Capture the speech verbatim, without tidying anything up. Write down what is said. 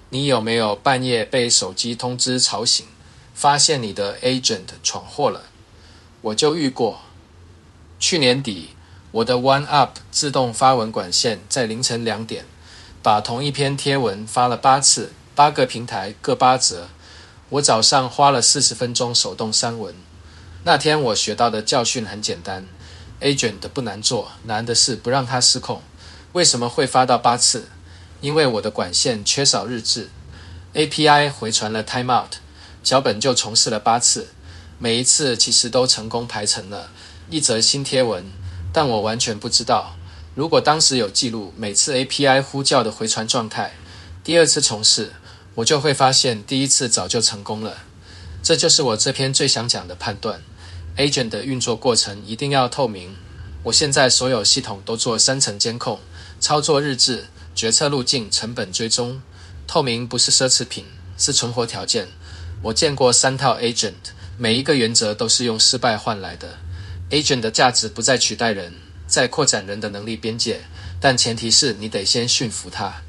你有没有半夜被手机通知吵醒，发现你的 agent 闯祸了？我就遇过。去年底，我的 OneUp 自动发文管线在凌晨两点，把同一篇贴文发了八次，八个平台各八折。我早上花了四十分钟手动删文。那天我学到的教训很简单 ，agent 不难做，难的是不让它失控。为什么会发到八次？因为我的管线缺少日志 ，A P I 回传了 timeout， 脚本就重试了八次，每一次其实都成功排成了一则新贴文，但我完全不知道。如果当时有记录每次 A P I 呼叫的回传状态，第二次重试，我就会发现第一次早就成功了。这就是我这篇最想讲的判断。Agent 的运作过程一定要透明。我现在所有系统都做三层监控，操作日志、决策路径、成本追踪。透明不是奢侈品，是存活条件。我见过三套 Agent， 每一个原则都是用失败换来的。Agent 的价值不在取代人，在扩展人的能力边界，但前提是你得先驯服它。